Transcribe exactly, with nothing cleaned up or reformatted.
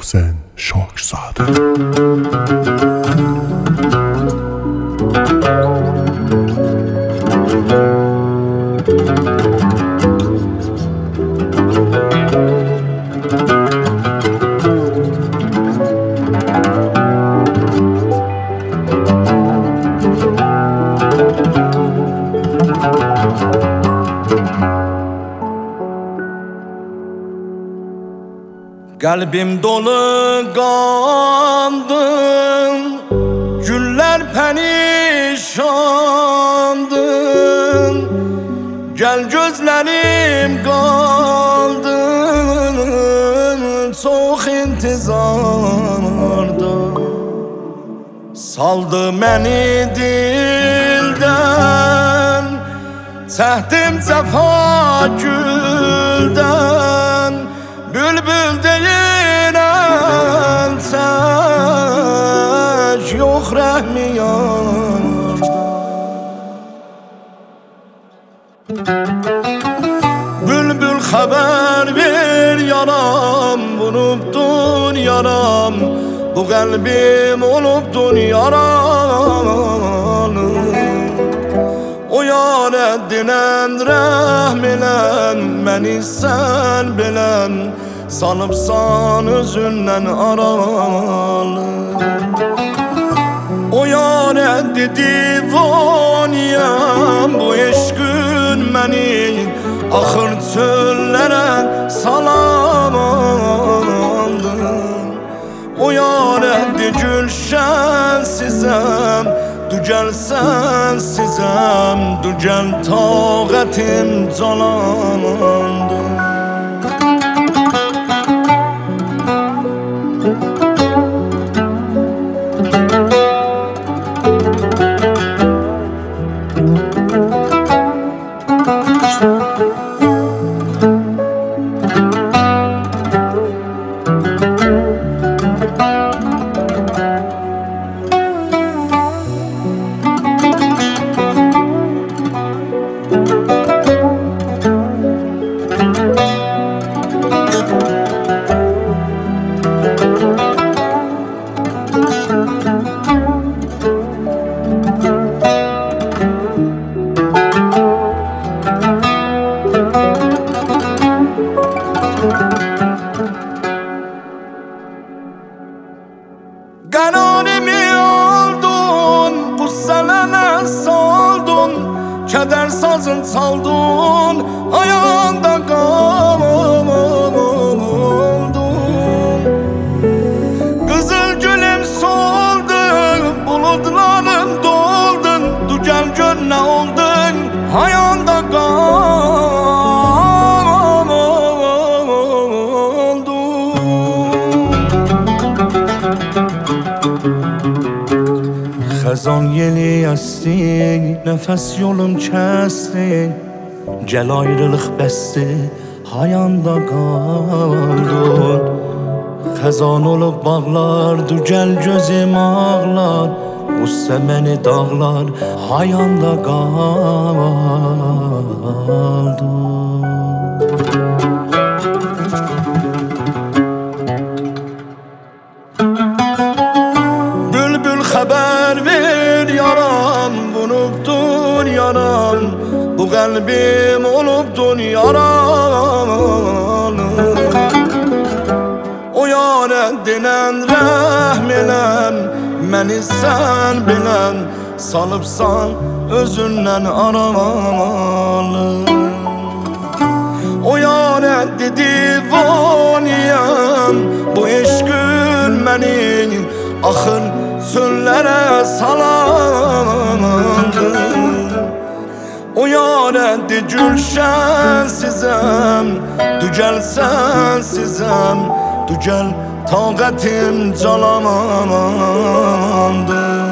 Mohsen Şokzade. Kalbim dolu kandın, güller perişandın. Gel gözlerim kaldın, çok intizarda. Saldı beni dilden, çektim cefa gülden. Bülbül değinen tek, yok rəhmi yarda. Bülbül haber ver yaram, vurubdun yaram. Bu kalbim olubdun yaralı. O yar eddinen rəhmilən, məni sən bilən. Salıbsan özündən aralı. O yar eddi divaniyəm, bu eşqün məni axır çöllərə salamlandı. O yar eddi gülşən sizəm, dügəl sən sizəm, dügəl taqətim calandı. Qanunimi oldun, qüssələnə saldun. Kədər sazın çaldun, ayağında qaldun. Qızıl gülüm soldun, buludlarım doldun. Dügəl gör nə oldun, ayağında qaldun. Xəzan yeli əsdi, nəfəs yolum kəsdi. Gəl ayrılıq bəsdi, hayanda qaldın. Xəzan olub bağlar, dügəl gözüm ağlar. Qüssə məni dağlar, hayanda qaldın. Haber ver yaram, vurubdun yaram. Bu kalbim olubdun yaralı. O yar eddinen rəhmilən, məni sən bilən. Salıbsan özündən aralı. O yar eddi divaniyəm, bu eşqün məni axır çöllərə salandı. O yar eddi gülşən sizəm, dügəl sən sizəm, dügəl taqətim calandı.